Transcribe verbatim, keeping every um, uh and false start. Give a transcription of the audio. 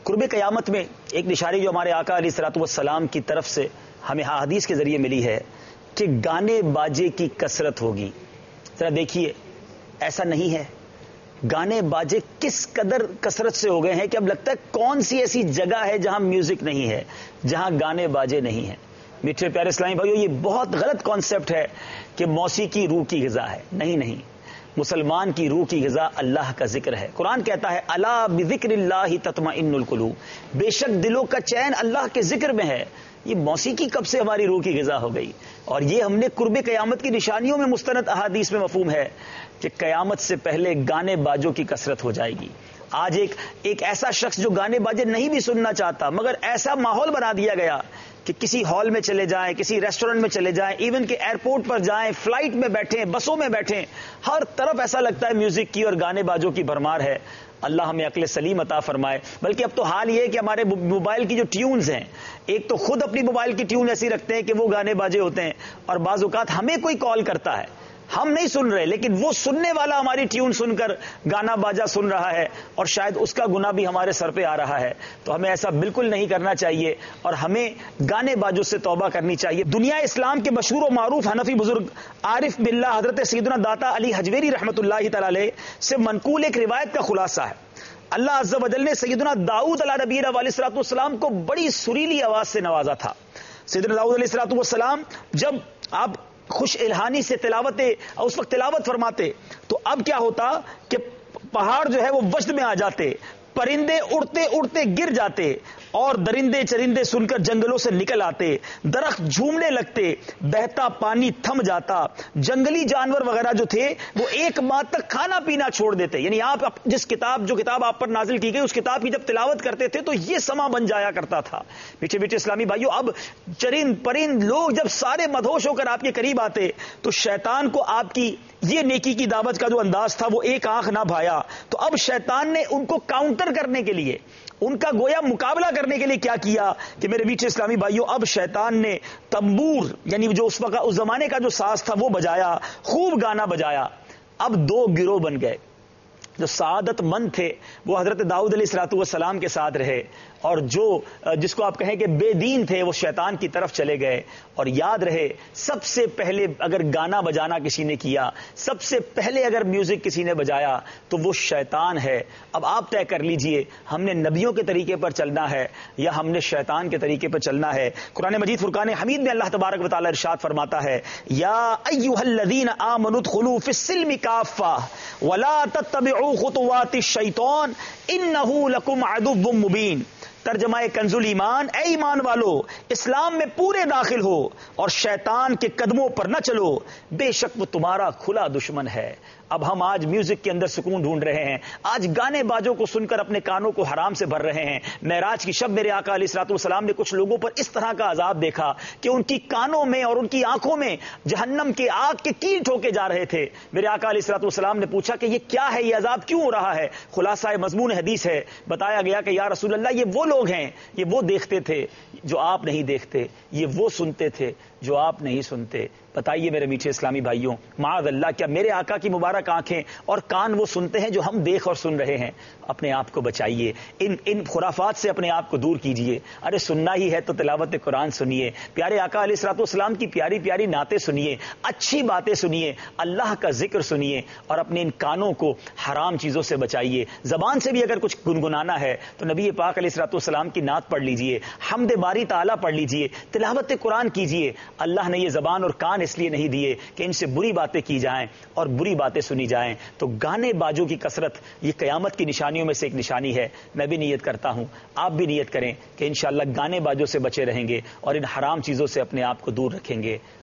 قرب قیامت میں ایک نشانی جو ہمارے آقا علیہ الصلوۃ والسلام کی طرف سے ہمیں حدیث کے ذریعے ملی ہے کہ گانے باجے کی کثرت ہوگی. ذرا دیکھیے ایسا نہیں ہے. گانے باجے کس قدر کثرت سے ہو گئے ہیں کہ اب لگتا ہے کون سی ایسی جگہ ہے جہاں میوزک نہیں ہے, جہاں گانے باجے نہیں ہیں. میٹھے پیارے اسلامی بھائیو, یہ بہت غلط کانسیپٹ ہے کہ موسیقی روح کی غذا ہے. نہیں نہیں, مسلمان کی روح کی غذا اللہ کا ذکر ہے. قرآن کہتا ہے الا بذکر اللہ تطمئن القلوب, بے شک دلوں کا چین اللہ کے ذکر میں ہے. یہ موسیقی کب سے ہماری روح کی غذا ہو گئی؟ اور یہ ہم نے قرب قیامت کی نشانیوں میں مستند احادیث میں مفہوم ہے کہ قیامت سے پہلے گانے باجوں کی کثرت ہو جائے گی. آج ایک ایک ایسا شخص جو گانے باجے نہیں بھی سننا چاہتا, مگر ایسا ماحول بنا دیا گیا کہ کسی ہال میں چلے جائیں, کسی ریسٹورنٹ میں چلے جائیں, ایون کہ ایئرپورٹ پر جائیں, فلائٹ میں بیٹھیں, بسوں میں بیٹھیں, ہر طرف ایسا لگتا ہے میوزک کی اور گانے باجوں کی بھرمار ہے. اللہ ہمیں عقل سلیم عطا فرمائے. بلکہ اب تو حال یہ ہے کہ ہمارے موبائل کی جو ٹیونز ہیں, ایک تو خود اپنی موبائل کی ٹیون ایسی رکھتے ہیں کہ وہ گانے باجے ہوتے ہیں, اور بعض اوقات ہمیں کوئی کال کرتا ہے, ہم نہیں سن رہے, لیکن وہ سننے والا ہماری ٹیون سن کر گانا باجا سن رہا ہے, اور شاید اس کا گناہ بھی ہمارے سر پہ آ رہا ہے. تو ہمیں ایسا بالکل نہیں کرنا چاہیے, اور ہمیں گانے باجوں سے توبہ کرنی چاہیے. دنیا اسلام کے مشہور و معروف حنفی بزرگ عارف باللہ حضرت سیدنا داتا علی حجویری رحمۃ اللہ تعالی علیہ سے منقول ایک روایت کا خلاصہ ہے. اللہ عز و جل نے سیدنا داؤد علیہ نبی علیہ الصلوۃ والسلام کو بڑی سریلی آواز سے نوازا تھا. سیدنا داؤد علیہ الصلوۃ والسلام جب آپ خوش الہانی سے تلاوت اس وقت تلاوت فرماتے تو اب کیا ہوتا کہ پہاڑ جو ہے وہ وجد میں آ جاتے, پرندے اڑتے اڑتے گر جاتے, اور درندے چرندے سن کر جنگلوں سے نکل آتے, درخت جھومنے لگتے, بہتا پانی تھم جاتا, جنگلی جانور وغیرہ جو تھے وہ ایک ماہ تک کھانا پینا چھوڑ دیتے. یعنی آپ جس کتاب جو کتاب آپ پر نازل کی گئی اس کتاب کی جب تلاوت کرتے تھے تو یہ سما بن جایا کرتا تھا. میٹھے میٹھے اسلامی بھائیو, اب چرند پرند لوگ جب سارے مدہوش ہو کر آپ کے قریب آتے تو شیطان کو آپ کی یہ نیکی کی دعوت کا جو انداز تھا وہ ایک آنکھ نہ بھایا. تو اب شیطان نے ان کو کاؤنٹر کرنے کے لیے, ان کا گویا مقابلہ کرنے کے لیے کیا کیا کہ میرے میٹھے اسلامی بھائیوں, اب شیطان نے تنبور یعنی جو اس وقت اس زمانے کا جو ساز تھا وہ بجایا, خوب گانا بجایا. اب دو گروہ بن گئے. جو سعادت مند تھے وہ حضرت داؤد علیہ الصلوۃ والسلام کے ساتھ رہے, اور جو جس کو آپ کہیں کہ بے دین تھے وہ شیطان کی طرف چلے گئے. اور یاد رہے, سب سے پہلے اگر گانا بجانا کسی نے کیا, سب سے پہلے اگر میوزک کسی نے بجایا تو وہ شیطان ہے. اب آپ طے کر لیجئے ہم نے نبیوں کے طریقے پر چلنا ہے یا ہم نے شیطان کے طریقے پر چلنا ہے. قرآن مجید فرقان حمید میں اللہ تبارک و تعالی ارشاد فرماتا ہے, یا ایھا الذین آمنوا ادخلوا فی السلم کافہ ولا تتبعوا خطوات الشیطان انہ لکم عدو مبین. ترجمہ کنز الایمان, اے ایمان والو اسلام میں پورے داخل ہو اور شیطان کے قدموں پر نہ چلو, بے شک وہ تمہارا کھلا دشمن ہے. اب ہم آج میوزک کے اندر سکون ڈھونڈ رہے ہیں, آج گانے باجوں کو سن کر اپنے کانوں کو حرام سے بھر رہے ہیں. معراج کی شب میرے آقا علیہ الصلوۃ والسلام نے کچھ لوگوں پر اس طرح کا عذاب دیکھا کہ ان کی کانوں میں اور ان کی آنکھوں میں جہنم کے آگ کے کیل ٹھوکے جا رہے تھے. میرے آقا علیہ الصلوۃ والسلام نے پوچھا کہ یہ کیا ہے, یہ عذاب کیوں ہو رہا ہے؟ خلاصہ مضمون حدیث ہے, بتایا گیا کہ یا رسول اللہ, یہ وہ لوگ ہیں, یہ وہ دیکھتے تھے جو آپ نہیں دیکھتے, یہ وہ سنتے تھے جو آپ نہیں سنتے. بتائیے میرے میٹھے اسلامی بھائیوں, معاذ اللہ, کیا میرے آقا کی مبارک آنکھیں اور کان وہ سنتے ہیں جو ہم دیکھ اور سن رہے ہیں؟ اپنے آپ کو بچائیے, ان ان خرافات سے اپنے آپ کو دور کیجیے. ارے سننا ہی ہے تو تلاوت قرآن سنیے, پیارے آقا علیہ الصلوۃ والسلام کی پیاری پیاری نعتیں سنیے, اچھی باتیں سنیے, اللہ کا ذکر سنیے, اور اپنے ان کانوں کو حرام چیزوں سے بچائیے. زبان سے بھی اگر کچھ گنگنانا ہے تو نبی پاک علیہ الصلوۃ والسلام کی نعت پڑھ لیجیے, حمد باری تعالیٰ پڑھ لیجیے, تلاوت قرآن کیجیے. اللہ نے یہ زبان اور کان اس لیے نہیں دیے کہ ان سے بری باتیں کی جائیں اور بری باتیں سنی جائیں. تو گانے باجوں کی کثرت یہ قیامت کی نشانیوں میں سے ایک نشانی ہے. میں بھی نیت کرتا ہوں, آپ بھی نیت کریں کہ انشاءاللہ گانے باجوں سے بچے رہیں گے اور ان حرام چیزوں سے اپنے آپ کو دور رکھیں گے.